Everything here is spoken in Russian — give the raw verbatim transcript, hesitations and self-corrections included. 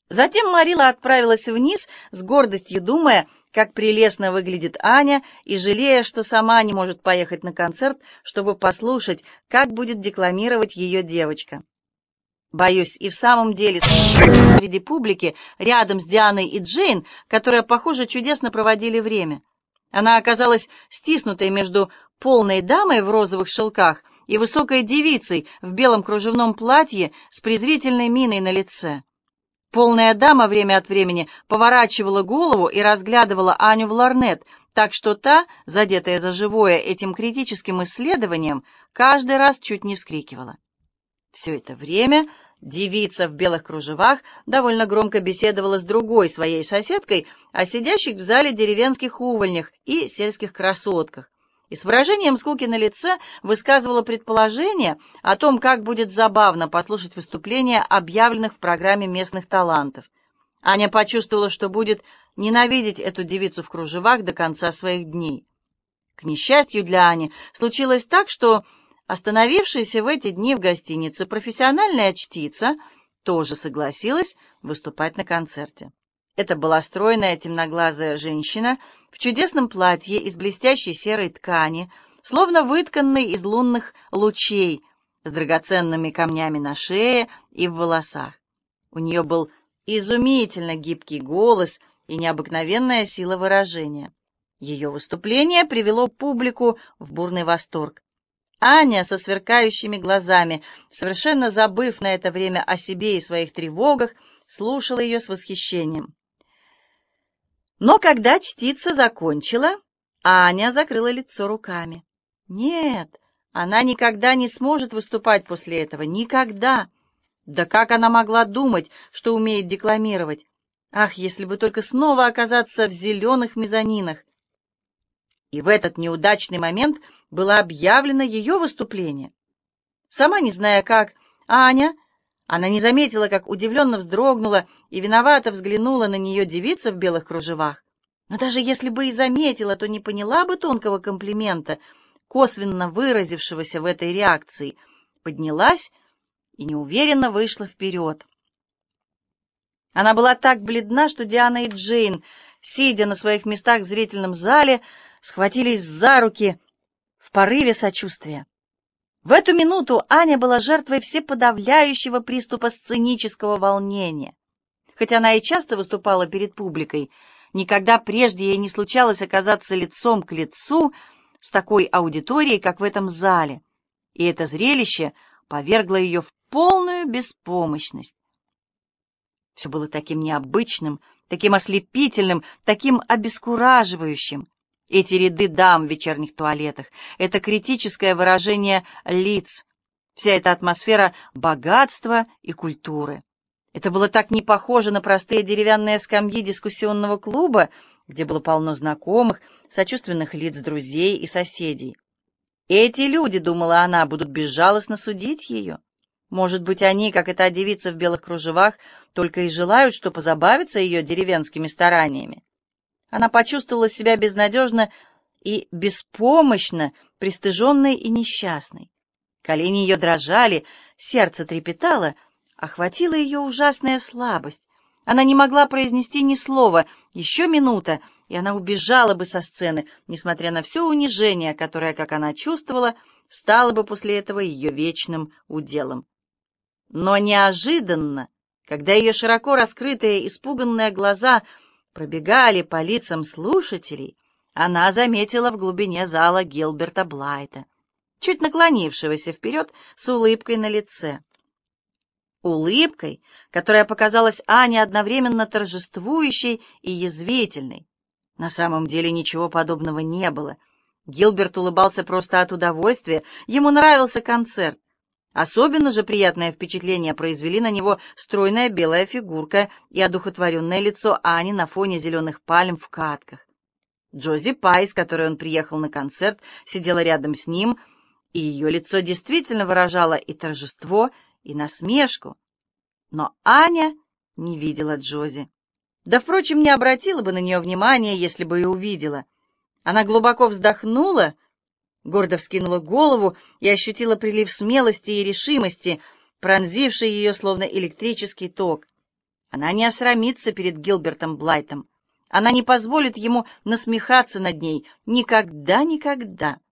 Затем Марила отправилась вниз, с гордостью думая, как прелестно выглядит Аня, и жалея, что сама не может поехать на концерт, чтобы послушать, как будет декламировать ее девочка. Боюсь, и в самом деле среди публики, рядом с Дианой и Джейн, которые, похоже, чудесно проводили время. Она оказалась стиснутой между полной дамой в розовых шелках и высокой девицей в белом кружевном платье с презрительной миной на лице. Полная дама время от времени поворачивала голову и разглядывала Аню в лорнет, так что та, задетая за живое этим критическим исследованием, каждый раз чуть не вскрикивала. Все это время девица в белых кружевах довольно громко беседовала с другой своей соседкой о сидящих в зале деревенских увольнях и сельских красотках, и с выражением скуки на лице высказывала предположение о том, как будет забавно послушать выступления объявленных в программе местных талантов. Аня почувствовала, что будет ненавидеть эту девицу в кружевах до конца своих дней. К несчастью для Ани, случилось так, что остановившаяся в эти дни в гостинице профессиональная чтица тоже согласилась выступать на концерте. Это была стройная темноглазая женщина в чудесном платье из блестящей серой ткани, словно вытканной из лунных лучей, с драгоценными камнями на шее и в волосах. У нее был изумительно гибкий голос и необыкновенная сила выражения. Ее выступление привело публику в бурный восторг. Аня со сверкающими глазами, совершенно забыв на это время о себе и своих тревогах, слушала ее с восхищением. Но когда чтица закончила, Аня закрыла лицо руками. Нет, она никогда не сможет выступать после этого, никогда. Да как она могла думать, что умеет декламировать? Ах, если бы только снова оказаться в зеленых мезонинах! И в этот неудачный момент было объявлено ее выступление. Сама не зная как, Аня, она не заметила, как удивленно вздрогнула и виновато взглянула на нее девица в белых кружевах. Но даже если бы и заметила, то не поняла бы тонкого комплимента, косвенно выразившегося в этой реакции, поднялась и неуверенно вышла вперед. Она была так бледна, что Диана и Джейн, сидя на своих местах в зрительном зале, схватились за руки в порыве сочувствия. В эту минуту Аня была жертвой всеподавляющего приступа сценического волнения. Хотя она и часто выступала перед публикой, никогда прежде ей не случалось оказаться лицом к лицу с такой аудиторией, как в этом зале, и это зрелище повергло ее в полную беспомощность. Все было таким необычным, таким ослепительным, таким обескураживающим. Эти ряды дам в вечерних туалетах, это критическое выражение лиц, вся эта атмосфера богатства и культуры. Это было так не похоже на простые деревянные скамьи дискуссионного клуба, где было полно знакомых, сочувственных лиц друзей и соседей. Эти люди, думала она, будут безжалостно судить ее. Может быть, они, как и та девица в белых кружевах, только и желают, что позабавиться ее деревенскими стараниями. Она почувствовала себя безнадежно и беспомощно, пристыженной и несчастной. Колени ее дрожали, сердце трепетало, охватила ее ужасная слабость. Она не могла произнести ни слова. Еще минута, и она убежала бы со сцены, несмотря на все унижение, которое, как она чувствовала, стало бы после этого ее вечным уделом. Но неожиданно, когда ее широко раскрытые испуганные глаза пробегали по лицам слушателей, она заметила в глубине зала Гилберта Блайта, чуть наклонившегося вперед с улыбкой на лице. Улыбкой, которая показалась Ане одновременно торжествующей и язвительной. На самом деле ничего подобного не было. Гилберт улыбался просто от удовольствия, ему нравился концерт. Особенно же приятное впечатление произвели на него стройная белая фигурка и одухотворенное лицо Ани на фоне зеленых пальм в катках. Джози Пай, с которой он приехал на концерт, сидела рядом с ним, и ее лицо действительно выражало и торжество, и насмешку. Но Аня не видела Джози. Да, впрочем, не обратила бы на нее внимания, если бы и увидела. Она глубоко вздохнула, гордо вскинула голову и ощутила прилив смелости и решимости, пронзивший ее словно электрический ток. Она не осрамится перед Гилбертом Блайтом. Она не позволит ему насмехаться над ней. Никогда, никогда.